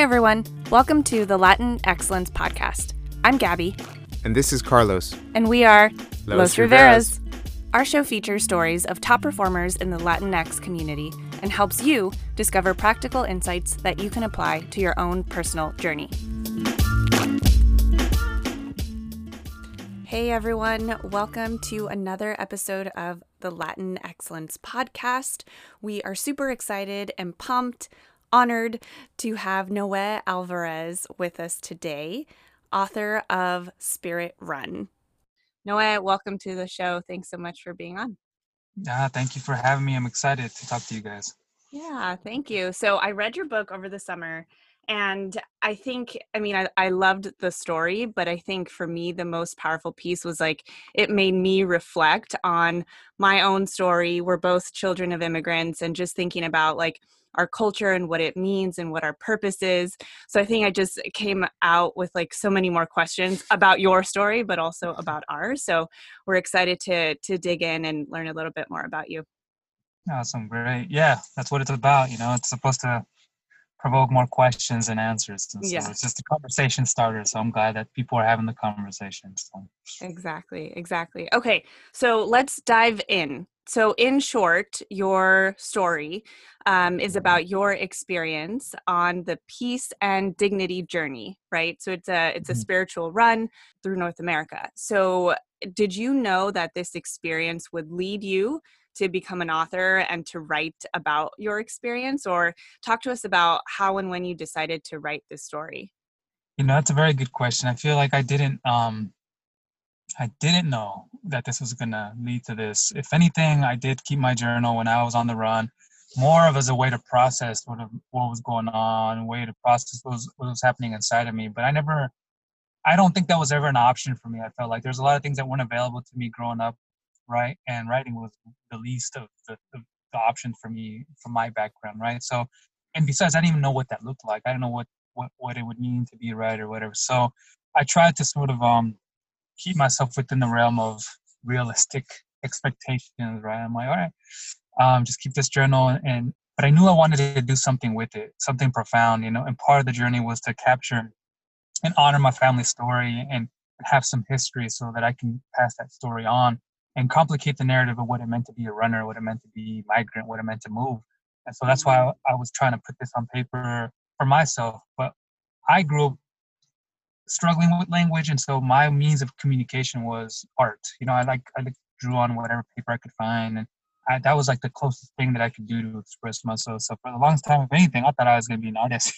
everyone. Welcome to the Latin Excellence Podcast. I'm Gabby. And this is Carlos. And we are Los Riveras. Our show features stories of top performers in the Latinx community and helps you discover practical insights that you can apply to your own personal journey. Hey everyone, welcome to another episode of the Latin Excellence Podcast. We are super excited and pumped, honored to have Noé Alvarez with us today, author of Spirit Run. Noé, welcome to the show. Thanks so much for being on. Thank you for having me. I'm excited to talk to you guys. Yeah, thank you. So I read your book over the summer, and I loved the story, but I think for me, the most powerful piece was it made me reflect on my own story. We're both children of immigrants, and just thinking about our culture and what it means and what our purpose is. So I think I just came out with so many more questions about your story, but also about ours. So we're excited to dig in and learn a little bit more about you. Awesome. Great. Yeah, that's what it's about. It's supposed to provoke more questions and answers. And so It's just a conversation starter. So I'm glad that people are having the conversation. So. Exactly. Okay, so let's dive in. So in short, your story is about your experience on the peace and dignity journey, right? So it's a spiritual run through North America. So did you know that this experience would lead you to become an author and to write about your experience? Or talk to us about how and when you decided to write this story. That's a very good question. I feel like I didn't know that this was going to lead to this. If anything, I did keep my journal when I was on the run, more of as a way to process what was going on, a way to process what was happening inside of me. But I don't think that was ever an option for me. I felt like there's a lot of things that weren't available to me growing up, right? And writing was the least of the options for me, from my background, right? So, and besides, I didn't even know what that looked like. I didn't know what it would mean to be a writer or whatever. So I tried to sort of keep myself within the realm of realistic expectations, right? I'm like, all right, just keep this journal. But I knew I wanted to do something with it, something profound, and part of the journey was to capture and honor my family story and have some history so that I can pass that story on and complicate the narrative of what it meant to be a runner, what it meant to be migrant, what it meant to move. And so that's why I was trying to put this on paper for myself. But I grew up struggling with language, and so my means of communication was art. I drew on whatever paper I could find, and that was the closest thing that I could do to express myself. So for the longest time, if anything, I thought I was going to be an artist,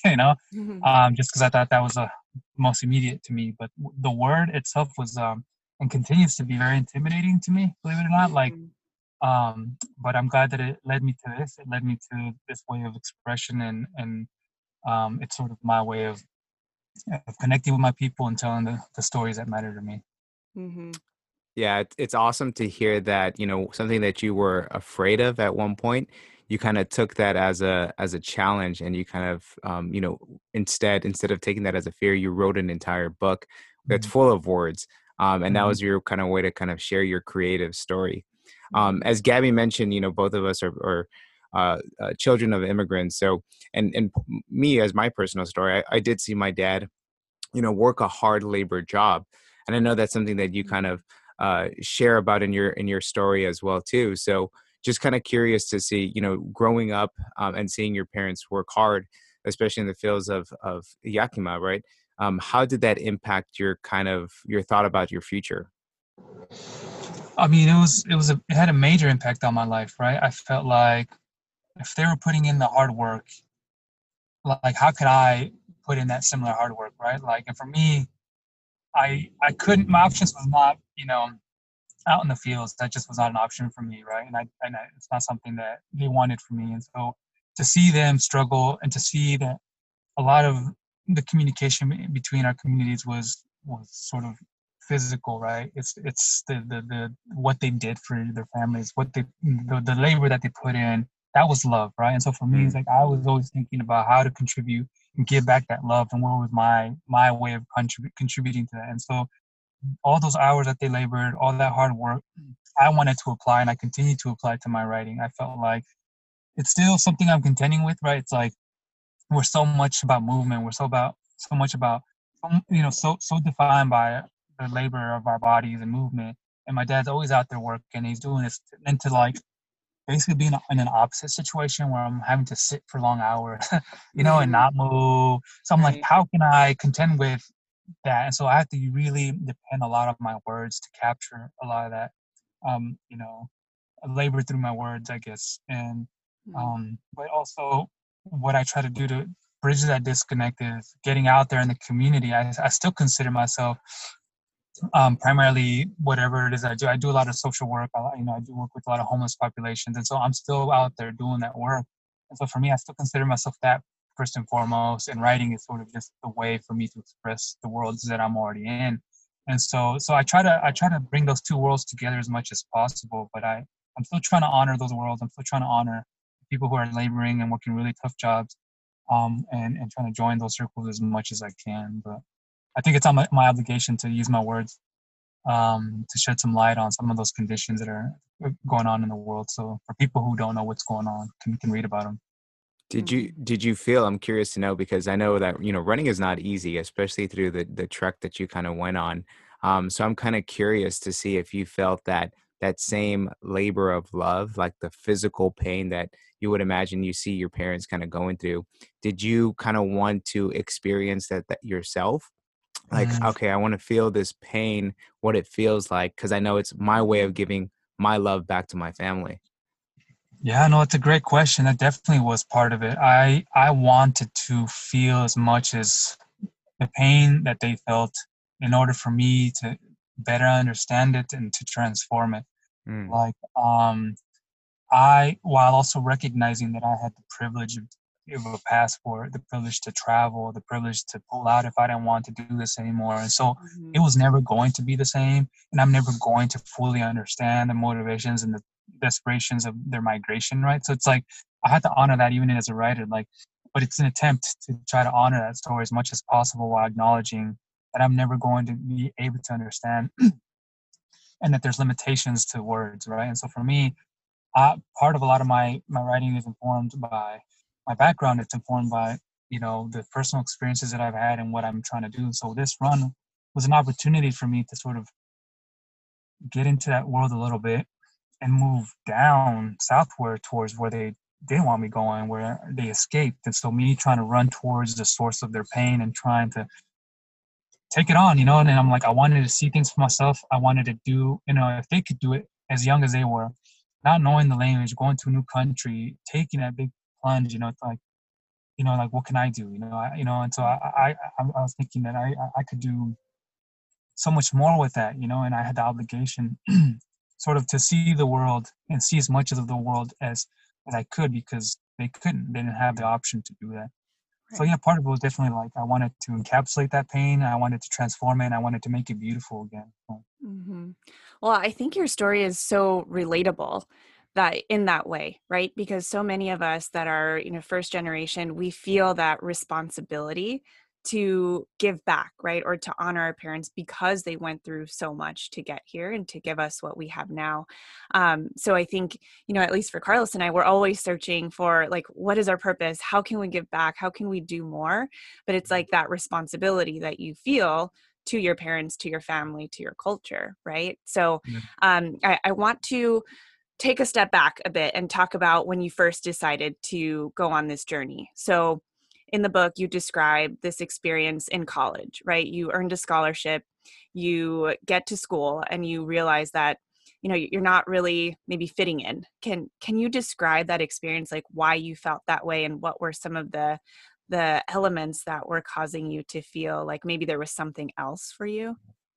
just because I thought that was the most immediate to me. But the word itself was and continues to be very intimidating to me, believe it or not. But I'm glad that it led me to this. It led me to this way of expression, and it's sort of my way of connecting with my people and telling the stories that matter to me. Mm-hmm. Yeah, it's awesome to hear that, something that you were afraid of at one point, you kind of took that as a challenge, and you kind of, instead of taking that as a fear, you wrote an entire book that's full of words. And that was your kind of way to kind of share your creative story. As Gabby mentioned, both of us are children of immigrants. So, and me, as my personal story, I did see my dad, work a hard labor job. And I know that's something that you kind of share about in your story as well too. So just kind of curious to see, growing up and seeing your parents work hard, especially in the fields of Yakima, right? How did that impact your thought about your future? I mean, it had a major impact on my life, right? I felt like if they were putting in the hard work, how could I put in that similar hard work, right? And for me, I couldn't. My options was not, out in the fields. That just was not an option for me, right? And it's not something that they wanted for me. And so to see them struggle and to see that a lot of the communication between our communities was sort of physical, right? It's the what they did for their families, the labor that they put in. That was love, right? And so for me, it's I was always thinking about how to contribute and give back that love, and what was my way of contributing to that. And so all those hours that they labored, all that hard work, I wanted to apply, and I continue to apply to my writing. I felt like it's still something I'm contending with, right? It's we're so much about movement. We're so much about, so defined by the labor of our bodies and movement. And my dad's always out there working, and he's doing this into like basically being in an opposite situation where I'm having to sit for long hours, and Mhm. not move. So I'm like, Right. how can I contend with that? And so I have to really depend a lot of my words to capture a lot of that, um, you know, labor through my words, I guess. And Mm. but also what I try to do to bridge that disconnect is getting out there in the community. I still consider myself primarily whatever it is I do. I do a lot of social work. I do work with a lot of homeless populations, and so I'm still out there doing that work. And so for me, I still consider myself that first and foremost. And writing is sort of just a way for me to express the worlds that I'm already in. And so I try to bring those two worlds together as much as possible. But I'm still trying to honor those worlds. I'm still trying to honor people who are laboring and working really tough jobs, and trying to join those circles as much as I can. But I think it's on my obligation to use my words, to shed some light on some of those conditions that are going on in the world. So for people who don't know what's going on, can read about them. Mhm. Did you feel, I'm curious to know because I know that, running is not easy, especially through the trek that you kind of went on. So I'm kind of curious to see if you felt that same labor of love, like the physical pain that you would imagine you see your parents kind of going through. Did you kind of want to experience that yourself? Like, Mm. okay, I want to feel this pain, what it feels like, because I know it's my way of giving my love back to my family. Yeah, no, it's a great question. That definitely was part of it. I wanted to feel as much as the pain that they felt in order for me to better understand it and to transform it. Mm, Like, while also recognizing that I had the privilege of a passport, the privilege to travel, the privilege to pull out if I didn't want to do this anymore. And so it Mhm. was never going to be the same. And I'm never going to fully understand the motivations and the desperations of their migration, right? So it's like I had to honor that even as a writer, like, but it's an attempt to try to honor that story as much as possible while acknowledging that I'm never going to be able to understand and that there's limitations to words, right? And so for me, part of a lot of my writing is informed by my background. It's informed by the personal experiences that I've had and what I'm trying to do. So this run was an opportunity for me to sort of get into that world a little bit and move down southward towards where they didn't want me going, where they escaped. And so me trying to run towards the source of their pain and trying to take it on, and then I'm like, I wanted to see things for myself. I wanted to do, if they could do it as young as they were, not knowing the language, going to a new country, taking that big plunge, it's like, like what can I do? And so I was thinking that I could do so much more with that, and I had the obligation sort of to see the world and see as much of the world as I could because they didn't have the option to do that. So Right. yeah, part of it was definitely like I wanted to encapsulate that pain, I wanted to transform it, and I wanted to make it beautiful again. So, Mhm. Well, I think your story is so relatable that in that way, right? Because so many of us that are, first generation, we feel that responsibility to give back, right? Or to honor our parents because they went through so much to get here and to give us what we have now. So I think, at least for Carlos and I, we're always searching for like, what is our purpose? How can we give back? How can we do more? But it's like that responsibility that you feel to your parents, to your family, to your culture, right? So yeah. I want to take a step back a bit and talk about when you first decided to go on this journey. So in the book, you describe this experience in college, right? You earned a scholarship, you get to school, and you realize that you're not really maybe fitting in. Can you describe that experience, like why you felt that way and what were some of the elements that were causing you to feel like maybe there was something else for you?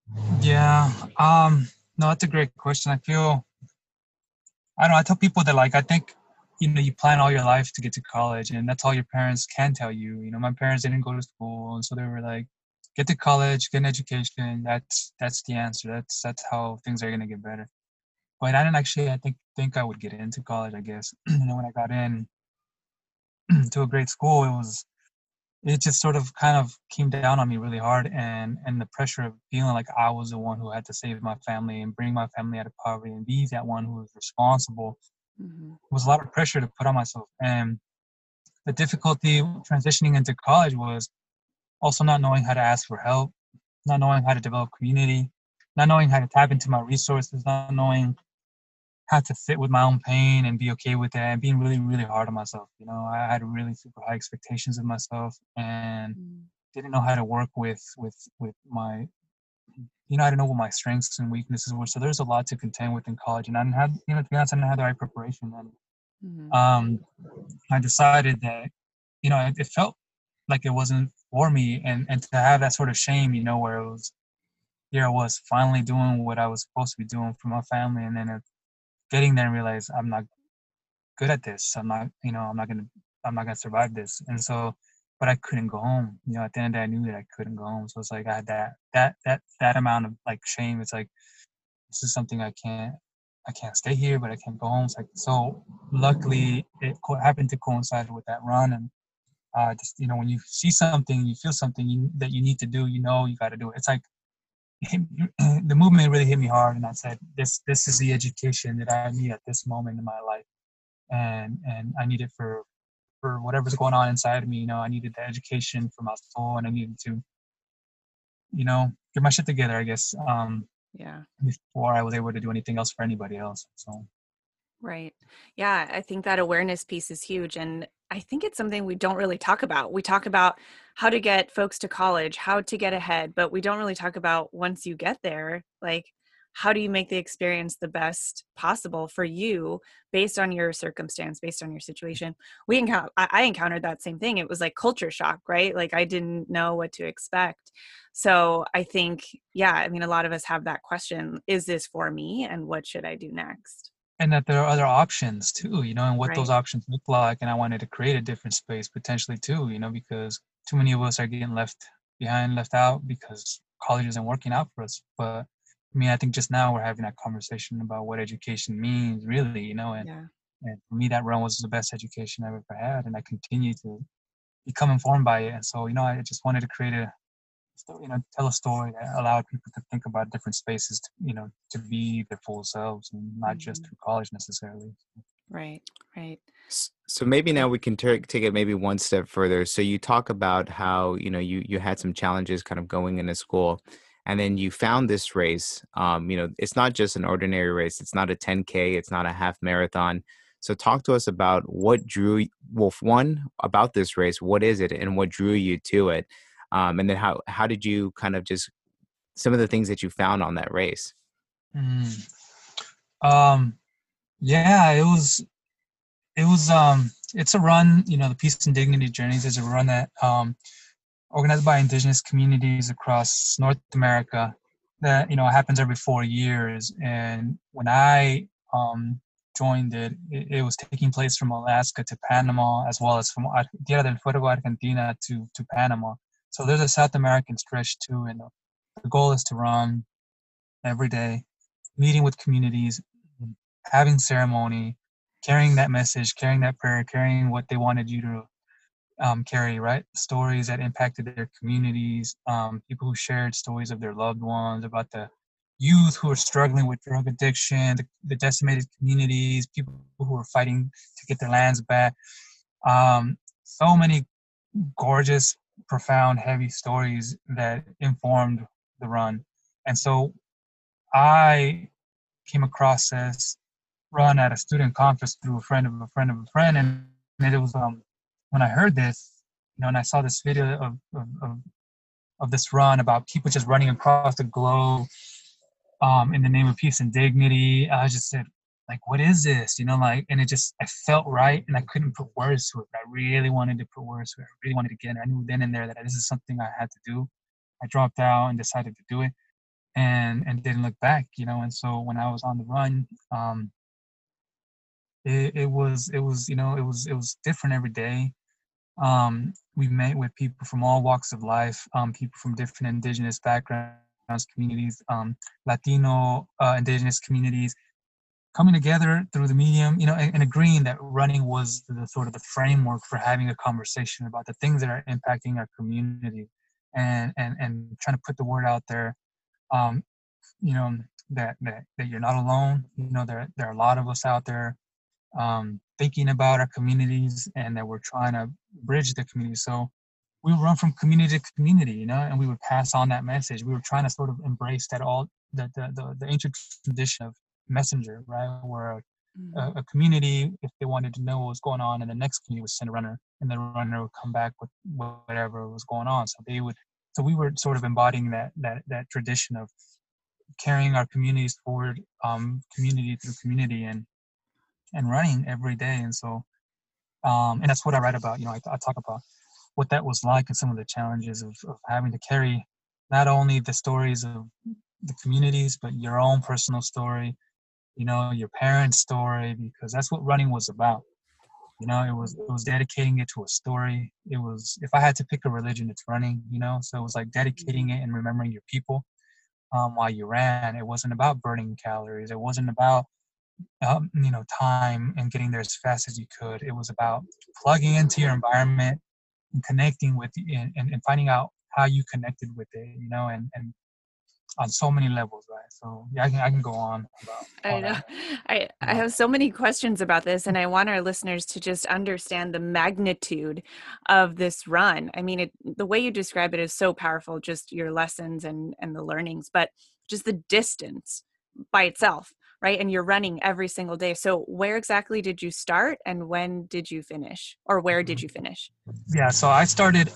Yeah. No, that's a great question. I don't know, I tell people that like I think, you plan all your life to get to college and that's all your parents can tell you. My parents didn't go to school and so they were like, get to college, get an education, that's the answer. That's how things are gonna get better. But I didn't actually I think I would get into college, I guess. When I got in to a great school, it just sort of kind of came down on me really hard, and the pressure of feeling like I was the one who had to save my family and bring my family out of poverty and be that one who was responsible Mhm. was a lot of pressure to put on myself. And the difficulty transitioning into college was also not knowing how to ask for help, not knowing how to develop community, not knowing how to tap into my resources, not knowing how to sit with my own pain and be okay with that, and being really, really hard on myself. I had really super high expectations of myself, and Mm. didn't know how to work with my, I didn't know what my strengths and weaknesses were. So there's a lot to contend with in college, and I didn't have, to be honest, I didn't have the right preparation. And Mhm. um, I decided that, it felt like it wasn't for me, and to have that sort of shame, where it was, here I was finally doing what I was supposed to be doing for my family, and then getting there and realize I'm not good at this. I'm not gonna survive this. And so, but I couldn't go home. At the end of the day, I knew that I couldn't go home. So it's like I had that amount of like shame. It's like, this is something I can't stay here, but I can't go home. It's like, so luckily it happened to coincide with that run. And just, when you see something, you feel something that you need to do, you got to do it. It's like, the movement really hit me hard, and I said, this is the education that I need at this moment in my life, and I need it for whatever's going on inside of me. I needed the education for my soul, and I needed to, get my shit together, I guess, Yeah. before I was able to do anything else for anybody else. So. Right. Yeah, I think that awareness piece is huge. And I think it's something we don't really talk about. We talk about how to get folks to college, how to get ahead, but we don't really talk about once you get there, like, how do you make the experience the best possible for you based on your circumstance, based on your situation? I encountered that same thing. It was like culture shock, right? Like I didn't know what to expect. So I think, yeah, I mean, a lot of us have that question, is this for me? And what should I do next? And that there are other options too, and what those Right. options look like. And I wanted to create a different space potentially too, because too many of us are getting left behind, left out because college isn't working out for us. But I mean, I think just now we're having that conversation about what education means really, Yeah. and for me, that run was the best education I've ever had. And I continue to become informed by it. And so, I just wanted to create tell a story that allowed people to think about different spaces, to be their full selves and not just Mhm. through college necessarily. Right. Right. So maybe Yeah. now we can take it maybe one step further. So you talk about how you had some challenges kind of going into school, and then you found this race. It's not just an ordinary race. It's not a 10K. It's not a half marathon. So talk to us about what well, one, about this race. What is it, and what drew you to it? And then how did you kind of just some of the things that you found on that race? Mm. Um, yeah, it's a run, the Peace and Dignity Journeys is a run that organized by indigenous communities across North America that, happens every 4 years. And when I joined it was taking place from Alaska to Panama, as well as from Tierra del Fuego, Argentina to Panama. So there's a South American stretch too. And the goal is to run every day, meeting with communities, having ceremony, carrying that message, carrying that prayer, carrying what they wanted you to carry, right? Stories that impacted their communities, people who shared stories of their loved ones, about the youth who are struggling with drug addiction, the decimated communities, people who are fighting to get their lands back. So many gorgeous, profound, heavy stories that informed the run. And so I came across this run at a student conference through a friend of a friend of a friend, and it was when I heard this, and I saw this video of this run about people just running across the globe in the name of peace and dignity. I just said, like, what is this? Like, and I felt right, and I couldn't put words to it. But I really wanted to put words to it. I really wanted to get it. I knew then and there that this is something I had to do. I dropped out and decided to do it, and didn't look back. And so when I was on the run, it was different every day. We met with people from all walks of life, people from different indigenous backgrounds, communities, Latino, indigenous communities, coming together through the medium, and agreeing that running was the sort of the framework for having a conversation about the things that are impacting our community, and trying to put the word out there, um, you know, that you're not alone. There are a lot of us out there thinking about our communities and that we're trying to bridge the community. So we would run from community to community, you know, and we would pass on that message. We were trying to sort of embrace that all the ancient tradition of messenger, right? Where a community, if they wanted to know what was going on, and the next community would send a runner, and the runner would come back with whatever was going on. So we were sort of embodying that tradition of carrying our communities forward, community through community, and running every day. And so, and that's what I write about. You know, I talk about what that was like and some of the challenges of having to carry not only the stories of the communities, but your own personal story, you know, your parents' story, because that's what running was about. You know, it was dedicating it to a story. It was, if I had to pick a religion, it's running. You know, so it was like dedicating it and remembering your people while you ran. It wasn't about burning calories. It wasn't about you know, time and getting there as fast as you could. It was about plugging into your environment and connecting with and finding out how you connected with it, you know, and on so many levels, right? So yeah, I can go on about I all know. that. I Yeah. have so many questions about this, and I want our listeners to just understand the magnitude of this run. I mean, the way you describe it is so powerful, just your lessons and the learnings, but just the distance by itself, right? And you're running every single day. So where exactly did you start and when did you finish? Or where did you finish? Yeah, so I started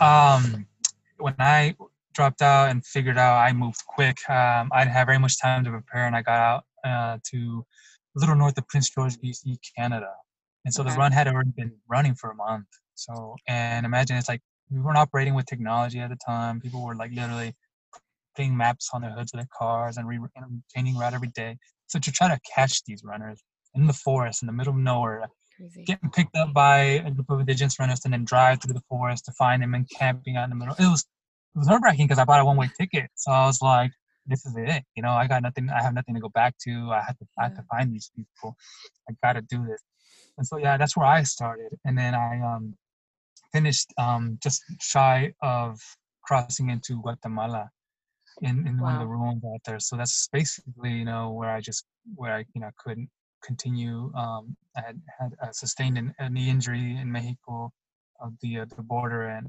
when I dropped out and figured out I moved quick. I didn't have very much time to prepare, and I got out to a little north of Prince George, BC, Canada. And so the Okay. run had already been running for a month. So, and imagine, it's like we weren't operating with technology at the time. People were like literally putting maps on the hoods of their cars and changing route every day. So to try to catch these runners in the forest, in the middle of nowhere, Crazy. getting picked up by a group of indigenous runners and then drive through the forest to find them and camping out in the middle. It was nerve-wracking because I bought a one-way ticket. So I was like, this is it. You know, I got nothing. I have nothing to go back to. I had to find these people. I got to do this. And so yeah, that's where I started. And then I finished just shy of crossing into Guatemala in one of the Wow. ruins out there. So that's basically, you know, where I, you know, couldn't continue. I had sustained a knee injury in Mexico of the border, and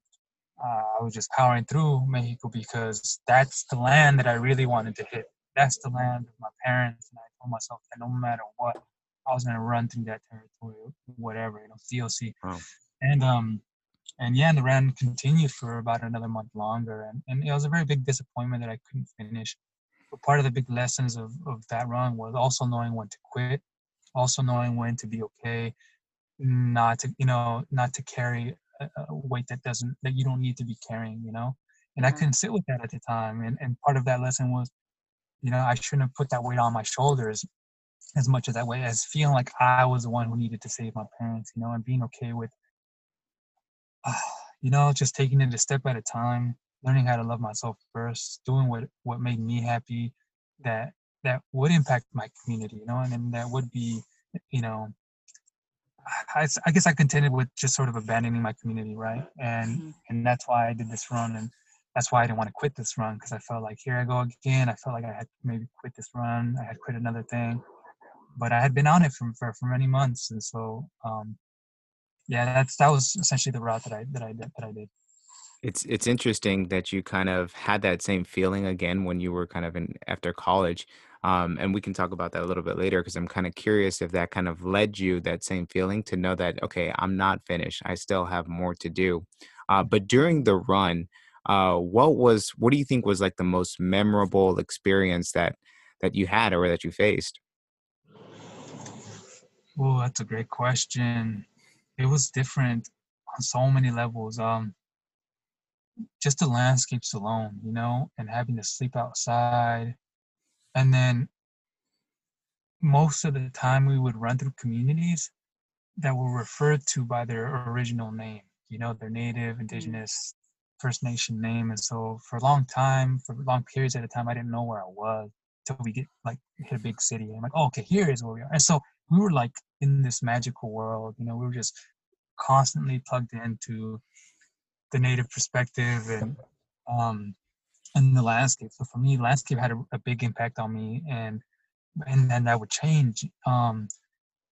I was just powering through Mexico because that's the land that I really wanted to hit. That's the land of my parents, and I told myself that no matter what, I was gonna run through that territory, whatever, you know, COC. Wow. And and yeah, and the run continued for about another month longer, and it was a very big disappointment that I couldn't finish. But part of the big lessons of that run was also knowing when to quit, also knowing when to be okay, not to carry a weight that you don't need to be carrying, you know. And I Yeah. couldn't sit with that at the time, and part of that lesson was, you know, I shouldn't have put that weight on my shoulders as much as that way, as feeling like I was the one who needed to save my parents, you know, and being okay with you know, just taking it a step at a time, learning how to love myself first, doing what made me happy, that that would impact my community, you know, and then that would be, you know, I guess I contended with just sort of abandoning my community, right? Mhm. And that's why I did this run, and that's why I didn't want to quit this run, because I felt like, here I go again. I felt like I had maybe quit this run. I had quit another thing, but I had been on it for many months, and so yeah, that was essentially the route that I did. It's interesting that you kind of had that same feeling again when you were kind of in after college. And we can talk about that a little bit later because I'm kind of curious if that kind of led you that same feeling to know that, okay, I'm not finished. I still have more to do. But during the run, what do you think was like the most memorable experience that you had or that you faced? Oh, that's a great question. It was different on so many levels. Just the landscapes alone, you know, and having to sleep outside. And then most of the time we would run through communities that were referred to by their original name, you know, their native, Mm. indigenous, First Nation name. And so for a long time, for long periods at a time, I didn't know where I was until we get like hit a big city. And I'm like, oh, okay, here is where we are. And so we were like in this magical world, you know, we were just constantly plugged into the native perspective um and the landscape. So for me, landscape had a big impact on me, and then that would change.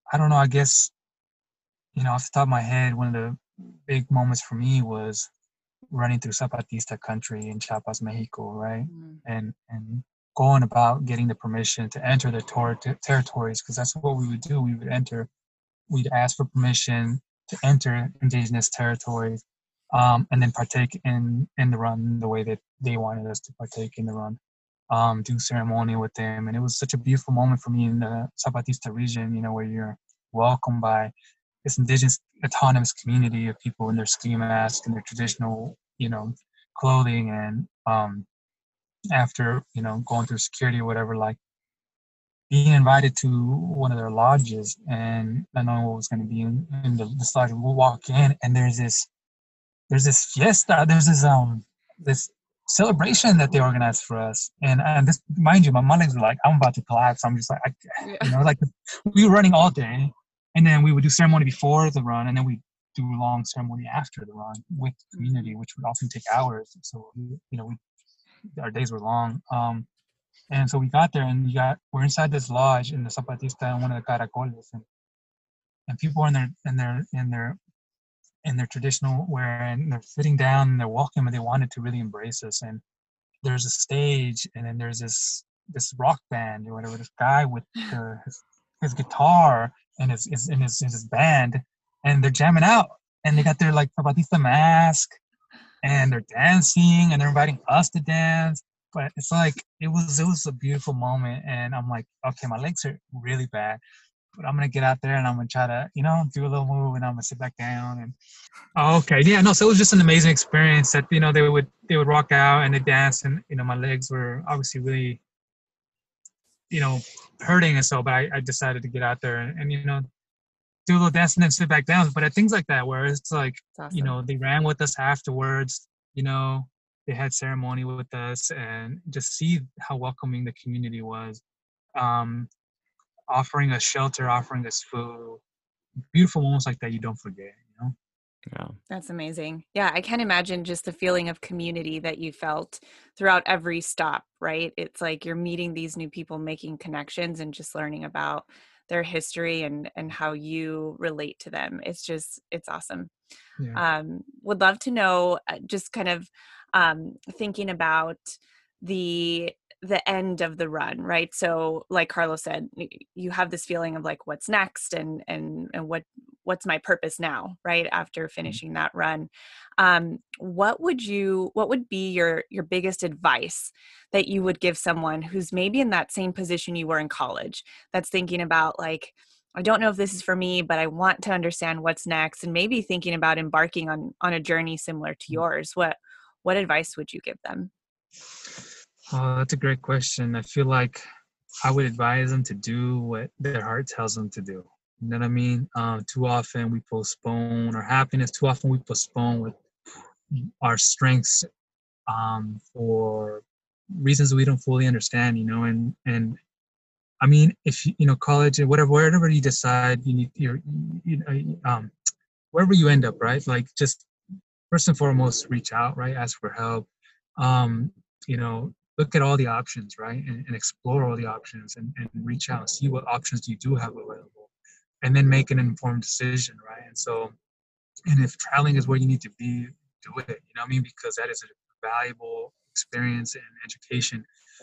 I don't know, I guess, off the top of my head, one of the big moments for me was running through Zapatista country in Chiapas, Mexico, right? Mm. And going about getting the permission to enter the territories, because that's what we would do. We'd ask for permission to enter indigenous territories, and then partake in the run the way that they wanted us to partake in the run, do ceremony with them. And it was such a beautiful moment for me in the Zapatista region, where you're welcomed by this indigenous autonomous community of people in their ski masks and their traditional, clothing. And after, going through security or whatever, like being invited to one of their lodges and not knowing what was going to be in this lodge. We'll walk in and there's this fiesta, this celebration that they organized for us. And this, mind you, my legs were like, I'm about to collapse. I'm just like, Yeah. like we were running all day, and then we would do ceremony before the run, and then we do a long ceremony after the run with the community, which would often take hours. So our days were long. And so we got there, and we're inside this lodge in the Zapatista and one of the caracoles, and people are in their traditional wear, and they're sitting down and they're walking, and they wanted to really embrace us. And there's a stage, and then there's this rock band or whatever. This guy with his guitar and his band, and they're jamming out, and they got their like Zapatista mask, and they're dancing, and they're inviting us to dance. But it's like it was a beautiful moment, and I'm like, okay, my legs are really bad, but I'm gonna get out there and I'm gonna try to, do a little move, and I'm gonna sit back down. And okay, yeah, no, so it was just an amazing experience that they would rock out and they dance, and my legs were obviously really hurting, and so, but I decided to get out there and do a little dance and then sit back down. But at things like that, where it's like, It's awesome. they ran with us afterwards, they had ceremony with us, and just see how welcoming the community was, um, offering us shelter, offering us food. Beautiful moments like that you don't forget. Yeah. That's amazing. Yeah, I can imagine just the feeling of community that you felt throughout every stop, right? It's like you're meeting these new people, making connections and just learning about their history and how you relate to them. It's awesome. Yeah. Would love to know, just kind of thinking about the the end of the run, right? So like Carlos said, you have this feeling of like what's next and what's my purpose now, right? After finishing that run. What would be your biggest advice that you would give someone who's maybe in that same position you were in college, that's thinking about like, I don't know if this is for me, but I want to understand what's next, and maybe thinking about embarking on a journey similar to yours. What advice would you give them? That's a great question. I feel like I would advise them to do what their heart tells them to do. You know what I mean? Too often we postpone our happiness. Too often we postpone with our strengths, for reasons we don't fully understand. And I mean, if college and whatever, wherever you decide you need wherever you end up, right? Like, just first and foremost, reach out, right? Ask for help. Um, look at all the options, right? And explore all the options, and reach out and see what options you do have available, and then make an informed decision, right? And so, and if traveling is where you need to be, do it. You know what I mean? Because that is a valuable experience and education.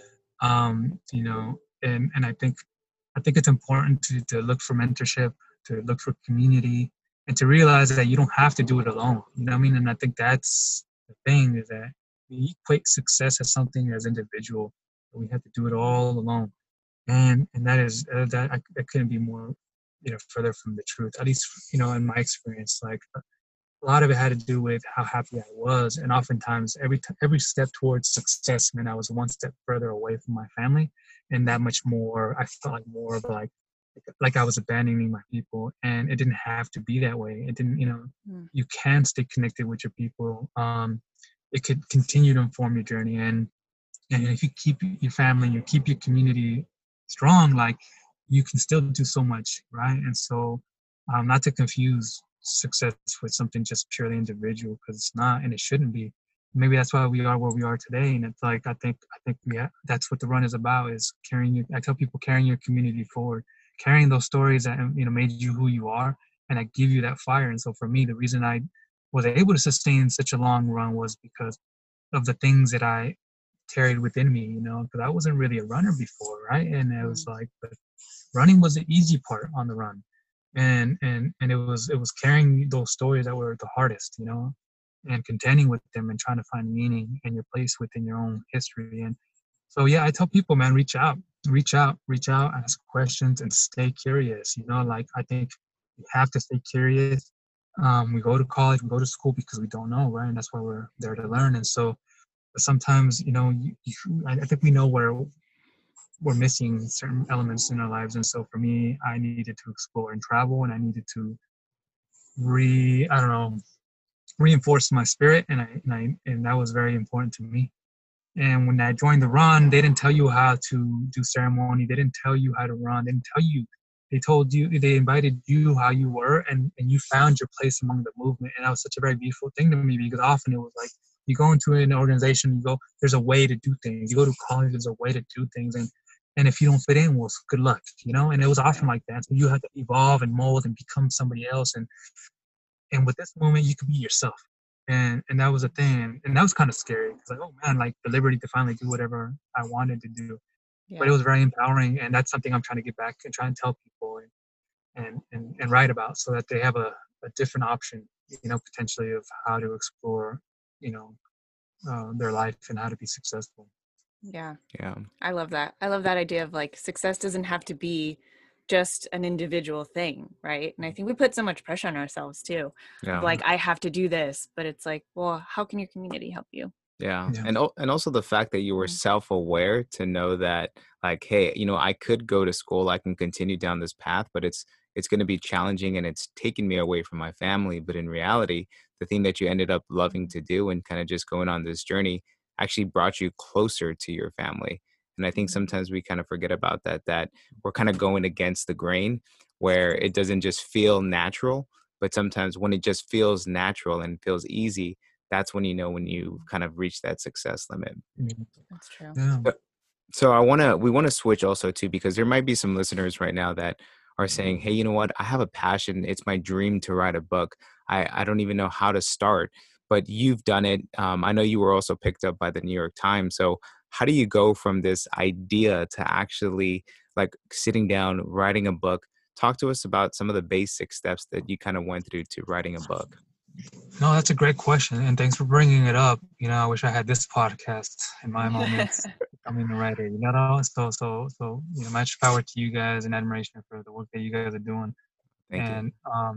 And I think it's important to look for mentorship, to look for community, and to realize that you don't have to do it alone. You know what I mean? And I think that's the thing, is that we equate success as something as individual, but we have to do it all alone. And that is that couldn't be more further from the truth. At least in my experience, like a lot of it had to do with how happy I was, and oftentimes every step towards success meant I was one step further away from my family, and that much more I felt like more of like I was abandoning my people, and it didn't have to be that way. It didn't, Mm. you can stay connected with your people. It could continue to inform your journey, and if you keep your family, you keep your community strong, like you can still do so much, right? And so, not to confuse success with something just purely individual, because it's not, and it shouldn't be. Maybe that's why we are where we are today. And it's like I think that's what the run is about, is carrying your. I tell people, carrying your community forward, carrying those stories that, made you who you are, and that give you that fire. And so for me, the reason I was able to sustain such a long run was because of the things that I carried within me, because I wasn't really a runner before, right? And it was like, but running was the easy part on the run, and it was carrying those stories that were the hardest, and contending with them and trying to find meaning and your place within your own history. And so yeah, I tell people, man, reach out, ask questions, and stay curious. Like, I think you have to stay curious. We go to college, we go to school because we don't know, right? And that's why we're there to learn. And so sometimes, I think we know where we're missing certain elements in our lives. And so for me, I needed to explore and travel, and I needed to I don't know, reinforce my spirit, and that was very important to me. And when I joined the run, they didn't tell you how to do ceremony. They didn't tell you how to run. They didn't tell you. They told you, they invited you how you were, and you found your place among the movement. And that was such a very beautiful thing to me, because often it was like, you go into an organization, there's a way to do things. You go to college, there's a way to do things. And if you don't fit in, well, good luck, And it was often like that. So you have to evolve and mold and become somebody else. And with this movement, you could be yourself. And that was a thing. And that was kind of scary. It's like, oh man, like the liberty to finally do whatever I wanted to do. Yeah. But it was very empowering. And that's something I'm trying to get back and try and tell people and write about, so that they have a different option, potentially, of how to explore, their life and how to be successful. Yeah. Yeah. I love that. I love that idea of like, success doesn't have to be just an individual thing, right? And I think we put so much pressure on ourselves too. Yeah. Like, I have to do this, but it's like, well, how can your community help you? Yeah. And also the fact that you were self-aware to know that, like, hey, I could go to school, I can continue down this path, but it's going to be challenging and it's taking me away from my family. But in reality, the thing that you ended up loving to do and kind of just going on this journey actually brought you closer to your family. And I think sometimes we kind of forget about that we're kind of going against the grain, where it doesn't just feel natural, but sometimes when it just feels natural and feels easy, that's when when you kind of reach that success limit. That's true. Yeah. So we want to switch also too, because there might be some listeners right now that are saying, hey, you know what? I have a passion. It's my dream to write a book. I don't even know how to start, but you've done it. I know you were also picked up by the New York Times. So how do you go from this idea to actually like sitting down, writing a book? Talk to us about some of the basic steps that you kind of went through to writing a book. No, that's a great question, and thanks for bringing it up. I wish I had this podcast in my moments becoming a writer. So much power to you guys, and admiration for the work that you guys are doing. Thank you.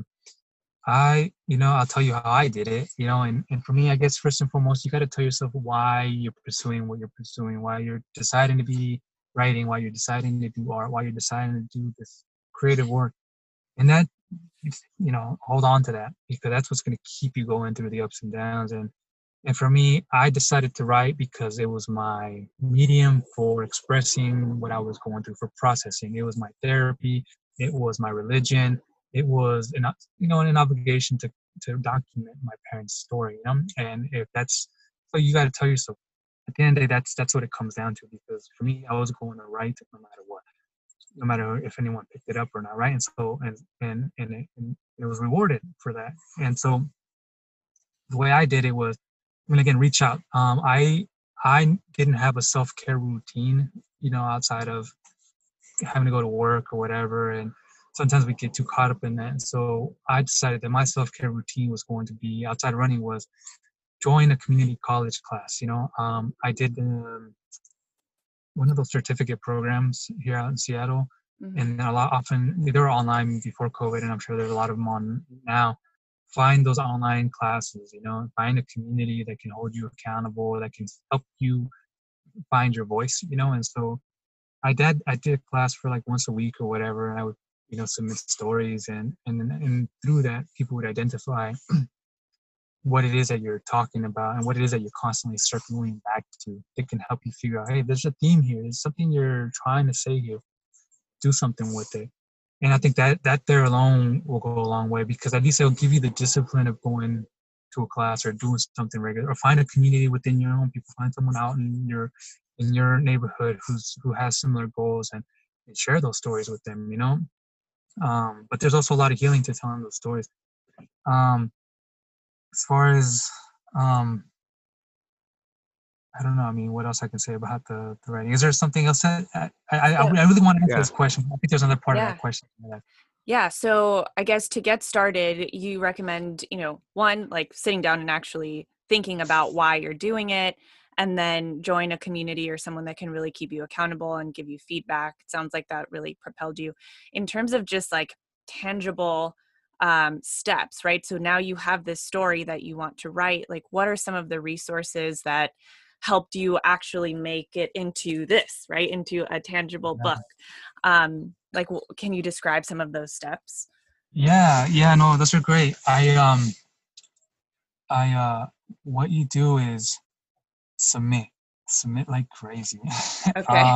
I'll tell you how I did it. And for me, I guess first and foremost, you got to tell yourself why you're pursuing what you're pursuing, why you're deciding to be writing, why you're deciding to do art, why you're deciding to do this creative work, and that. Hold on to that, because that's what's going to keep you going through the ups and downs. And for me, I decided to write because it was my medium for expressing what I was going through, for processing. It was my therapy. It was my religion. It was an obligation to document my parents' story. And if that's so, you got to tell yourself at the end of the day, that's what it comes down to. Because for me, I was going to write no matter what. No matter if anyone picked it up or not, right? And so and it was rewarded for that. And so the way I did it was, again, reach out. I didn't have a self-care routine, outside of having to go to work or whatever. And sometimes we get too caught up in that. And so I decided that my self-care routine was going to be, outside of running, was join a community college class. I did one of those certificate programs here out in Seattle. Mm-hmm. And often they were online before COVID, and I'm sure there's a lot of them on now. Find those online classes, find a community that can hold you accountable, that can help you find your voice, and so I did a class for like once a week or whatever, and I would, submit stories, and through that, people would identify what it is that you're talking about and what it is that you're constantly circling back to. It can help you figure out, hey, there's a theme here. There's something you're trying to say here. Do something with it. And I think that there alone will go a long way, because at least it'll give you the discipline of going to a class or doing something regular, or find a community within your own people. Find someone out in your neighborhood who has similar goals, and share those stories with them, but there's also a lot of healing to telling those stories. As far as I don't know. I mean, what else I can say about the writing? Is there something else that Yeah. I really want to answer Yeah. this question? I think there's another part of Yeah. that question. Yeah. So I guess to get started, you recommend, one, like sitting down and actually thinking about why you're doing it, and then join a community or someone that can really keep you accountable and give you feedback. It sounds like that really propelled you. In terms of just like tangible steps, right? So now you have this story that you want to write. Like, what are some of the resources that helped you actually make it into this, right? Into a tangible book? Like, can you describe some of those steps? Yeah, no, those are great. What you do is submit like crazy. Okay.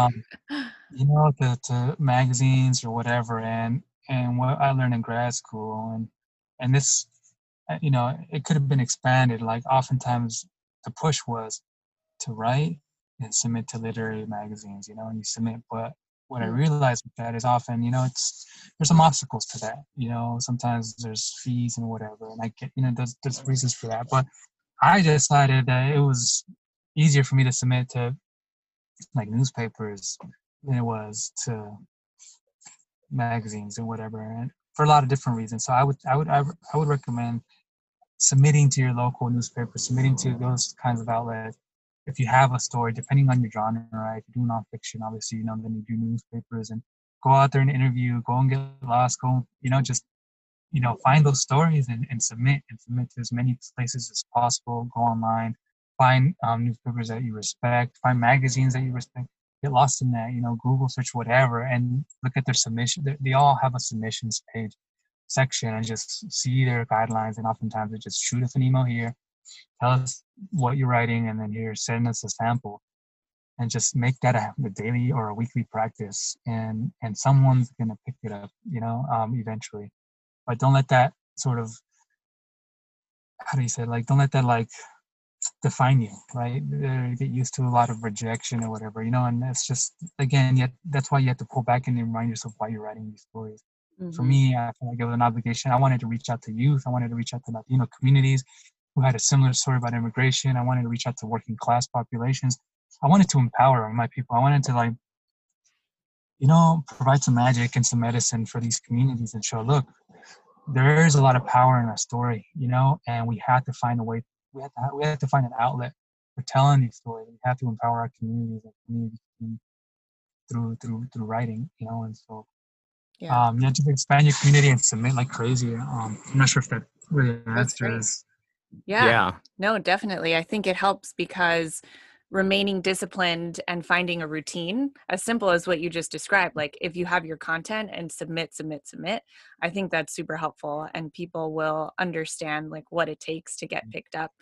To magazines or whatever, and what I learned in grad school, and this, it could have been expanded. Like oftentimes, the push was to write and submit to literary magazines, and you submit. But what I realized with that is often, there's some obstacles to that. Sometimes there's fees and whatever, and I get, there's reasons for that. But I decided that it was easier for me to submit to like newspapers than it was to magazines and whatever, and for a lot of different reasons. So I would recommend submitting to your local newspaper, submitting to those kinds of outlets. If you have a story, depending on your genre, right? If you do nonfiction, obviously, then you do newspapers and go out there and interview, go and get lost, go, just, find those stories and submit to as many places as possible. Go online, find newspapers that you respect, find magazines that you respect. Get lost in that, Google search whatever, and look at their submission. They all have a submissions page section, and just see their guidelines. And oftentimes they just shoot us an email here, tell us what you're writing, and then here, send us a sample, and just make that a daily or a weekly practice. And someone's gonna pick it up, eventually. But don't let that sort of, how do you say, like, don't let that like define you, right? Get used to a lot of rejection or whatever, and that's just, again, yet that's why you have to pull back and remind yourself why you're writing these stories. For me, I feel like it was an obligation. I wanted to reach out to youth. I wanted to reach out to Latino communities who had a similar story about immigration. I wanted to reach out to working class populations. I wanted to empower my people. I wanted to, like, provide some magic and some medicine for these communities and show, look, there is a lot of power in our story, and we have to find a way. We have to find an outlet for telling these stories. We have to empower our communities and communities through writing, and so just expand your community and submit like crazy. I'm not sure if that really That's great. answers. Yeah. No, definitely. I think it helps because remaining disciplined and finding a routine, as simple as what you just described, like if you have your content and submit, I think that's super helpful, and people will understand like what it takes to get picked up.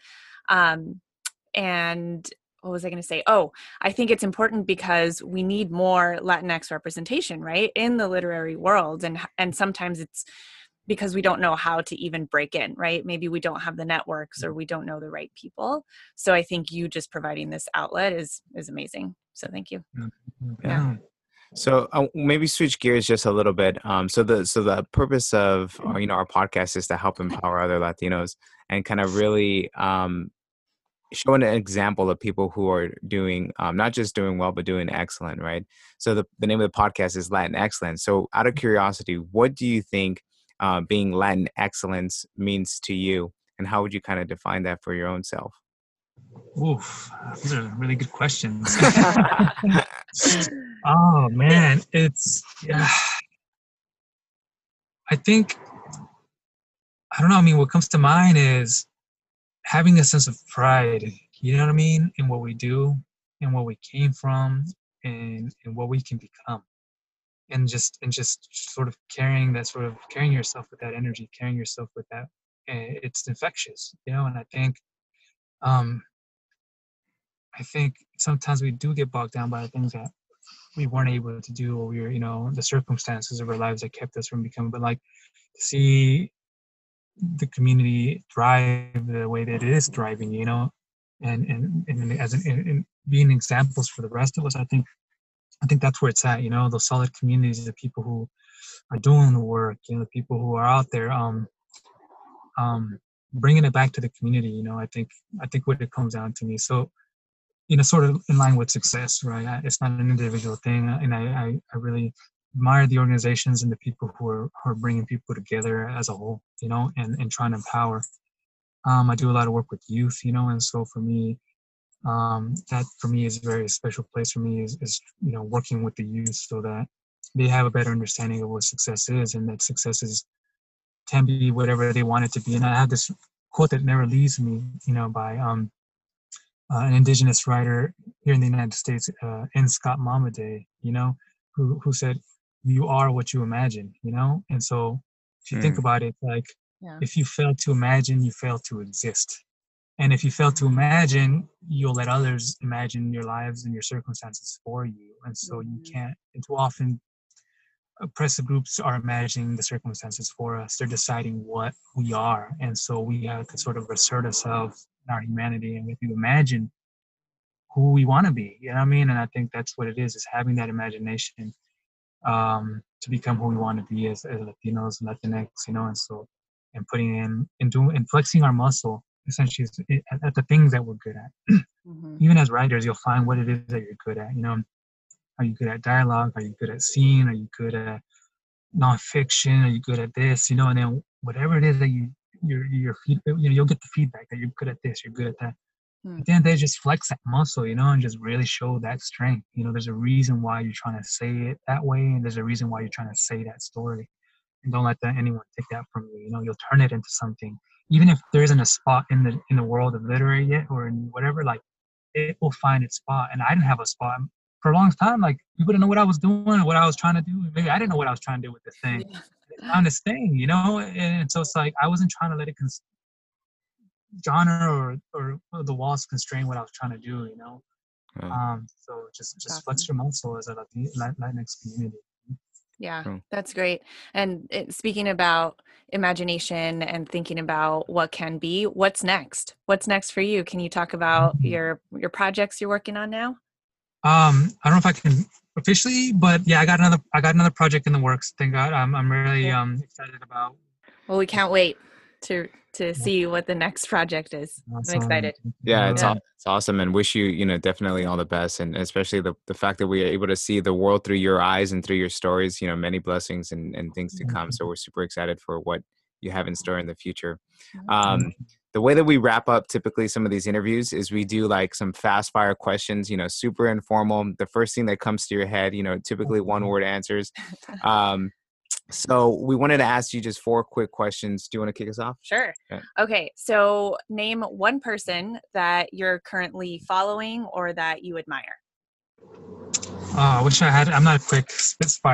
And what was I going to say? Oh, I think it's important because we need more Latinx representation, right, in the literary world. And sometimes it's because we don't know how to even break in, right? Maybe we don't have the networks or we don't know the right people. So I think you just providing this outlet is amazing. So thank you. Yeah. So maybe switch gears just a little bit. So the purpose of our podcast is to help empower other Latinos and kind of really show an example of people who are doing not just doing well but doing excellent, right? So the name of the podcast is Latin Excellence. So out of curiosity, what do you think being Latin excellence means to you, and how would you kind of define that for your own self? Oof, these are really good questions. Oh man, I think, I don't know. I mean, what comes to mind is having a sense of pride. You know what I mean? In what we do, and what we came from, and what we can become, and just sort of carrying yourself with that energy, carrying yourself with that. It's infectious, And um, I think sometimes we do get bogged down by the things that we weren't able to do, or we were, the circumstances of our lives that kept us from becoming. But like, to see the community thrive the way that it is thriving, and as being examples for the rest of us, I think I think that's where it's at, those solid communities, the people who are doing the work, the people who are out there, bringing it back to the community. I think what it comes down to me. So, sort of in line with success, right? It's not an individual thing, and I really admire the organizations and the people who are bringing people together as a whole, and trying to empower. I do a lot of work with youth, and so for me, that for me is a very special place for me is working with the youth so that they have a better understanding of what success is, and that success can be whatever they want it to be. And I have this quote that never leaves me, by an indigenous writer here in the United States, N. Scott Momaday, who said, "You are what you imagine," And so if you think about it, like, if you fail to imagine, you fail to exist. And if you fail to imagine, you'll let others imagine your lives and your circumstances for you. And so you can't, and too often oppressive groups are imagining the circumstances for us. They're deciding what we are. And so we have to sort of assert ourselves in our humanity, and we have to imagine who we want to be. You know what I mean? And I think that's what it is having that imagination to become who we want to be as Latinos and Latinx, and so, and putting in and doing and flexing our muscle essentially at the things that we're good at. Even as writers, you'll find what it is that you're good at. Are you good at dialogue? Are you good at scene? Are you good at nonfiction? Are you good at this? And then whatever it is that you'll get the feedback that you're good at this, you're good at that. But then they just flex that muscle, and just really show that strength. There's a reason why you're trying to say it that way, and there's a reason why you're trying to say that story. And don't let anyone take that from you. You'll turn it into something. Even if there isn't a spot in the world of literary yet, or in whatever, like, it will find its spot. And I didn't have a spot for a long time. Like, people didn't know what I was doing or what I was trying to do. Maybe I didn't know what I was trying to do with this thing. I found this thing, and so it's like I wasn't trying to let it genre or the walls constrain what I was trying to do. So just flex your muscle as a Latinx community. Yeah, that's great. And speaking about imagination and thinking about what can be, what's next? What's next for you? Can you talk about your projects you're working on now? I don't know if I can officially, but yeah, I got another project in the works. Thank God. I'm really excited about. Well, we can't wait to see what the next project is. Awesome. I'm excited. Yeah, it's awesome, and wish you definitely all the best, and especially the fact that we are able to see the world through your eyes and through your stories. Many blessings and things to come. So we're super excited for what you have in store in the future. The way that we wrap up typically some of these interviews is we do like some fast fire questions, super informal. The first thing that comes to your head, typically one word answers. So we wanted to ask you just 4 quick questions. Do you want to kick us off? Sure. Okay. So name one person that you're currently following or that you admire. I wish I had. I'm not a quick spitfire.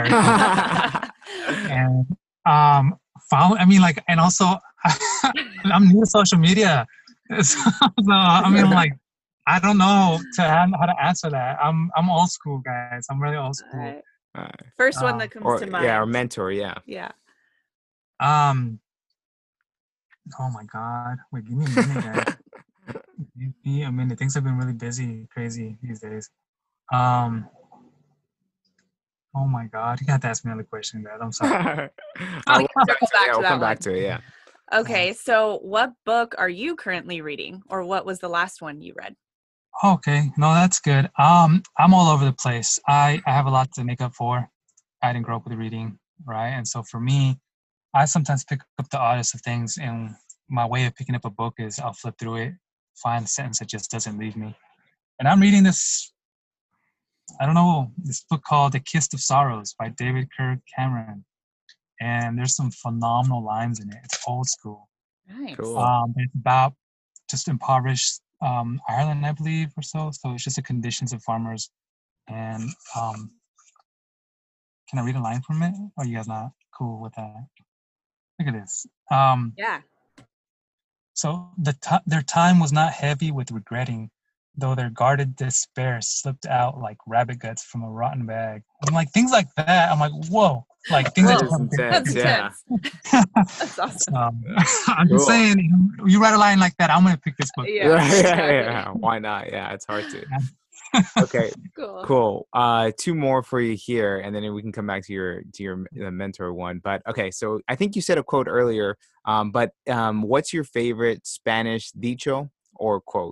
And follow. I mean, like, and also I'm new to social media, so I mean, like, I don't know how to answer that. I'm old school, guys. I'm really old school. All right. First one that comes to mind. Yeah, our mentor. Yeah. Oh my God. Wait, give me a minute, guys. Give me a minute. Things have been really crazy these days. Oh my God. You have to ask me another question, guys. I'm sorry. We'll come back to it. Yeah. Okay. So what book are you currently reading, or what was the last one you read? Okay. No, that's good. I'm all over the place. I have a lot to make up for. I didn't grow up with reading, right? And so for me, I sometimes pick up the oddest of things, and my way of picking up a book is I'll flip through it, find a sentence that just doesn't leave me. And I'm reading this book called The Kiss of Sorrows by David Kirk Cameron. And there's some phenomenal lines in it. It's old school. Nice. Cool. It's about just impoverished Ireland, I believe, or so. So it's just the conditions of farmers. And can I read a line from it? Or are you guys not cool with that? Look at this. Yeah. So their time was not heavy with regretting, though their guarded despair slipped out like rabbit guts from a rotten bag. I'm like, things like that. I'm like, whoa. Like, things Whoa. that That's intense. That's awesome. I'm just saying, you write a line like that, I'm going to pick this book. Yeah. Yeah. Why not? Yeah, it's hard to. Okay, Cool. cool. Two more for you here, and then we can come back to your mentor one. But okay, so I think you said a quote earlier. But what's your favorite Spanish dicho or quote?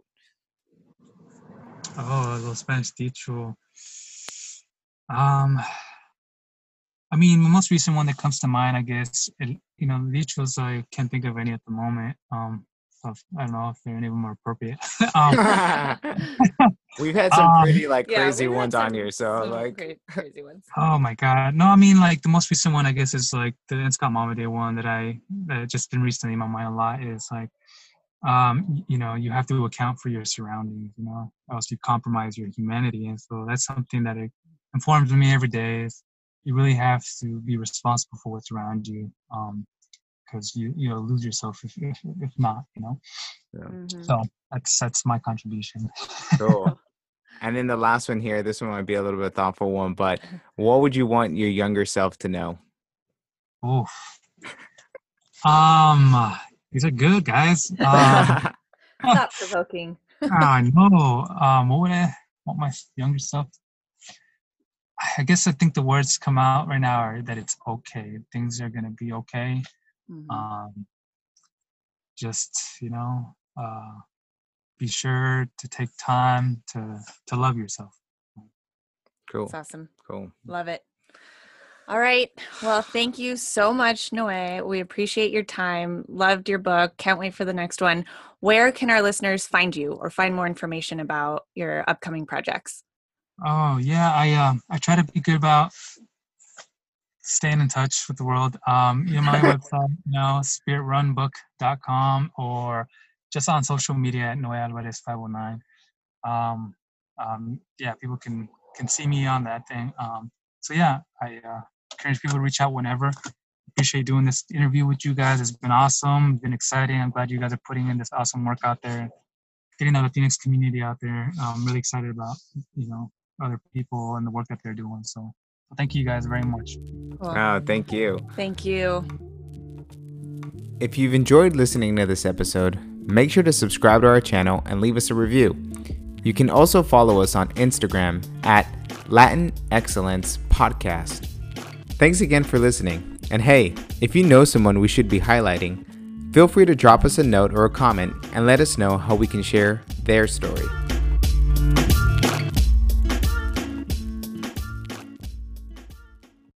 Oh, los Spanish dicho. Um, I mean, the most recent one that comes to mind, I guess, dichos, I can't think of any at the moment. So I don't know if any of them are appropriate. um, We've had some um, pretty like Yeah, crazy we've had ones on some- here, so some like, crazy ones. oh my God. No, I mean, like the most recent one, I guess, is like the Inscott Mama Day one that just been recently in my mind a lot is like, you have to account for your surroundings, or else you compromise your humanity. And so that's something that it informs me every day is you really have to be responsible for what's around you. Because you'll lose yourself if not, yeah, Mhm. So that's my contribution. cool. And then the last one here, this one might be a little bit thoughtful one, but what would you want your younger self to know? Oof. These are good, guys. Thought provoking. I know. What would I want my younger self? I guess I think the words come out right now are that it's okay. Things are gonna be okay. Mhm. Just be sure to take time to love yourself. Cool. That's awesome. Cool. Love it. All right. Well, thank you so much, Noé. We appreciate your time. Loved your book. Can't wait for the next one. Where can our listeners find you or find more information about your upcoming projects? Oh yeah, I try to be good about staying in touch with the world. My website, spiritrunbook.com, or just on social media at Noé Alvarez 509. Yeah, people can see me on that thing. So yeah, I encourage people to reach out whenever. Appreciate doing this interview with you guys. It's been awesome. It's been exciting. I'm glad you guys are putting in this awesome work out there, getting the Latinx community out there. I'm really excited about other people and the work that they're doing. So thank you guys very much. Cool. Oh, thank you. Thank you. If you've enjoyed listening to this episode, make sure to subscribe to our channel and leave us a review. You can also follow us on Instagram at Latin Excellence Podcast. Thanks again for listening. And hey, if you know someone we should be highlighting, feel free to drop us a note or a comment and let us know how we can share their story.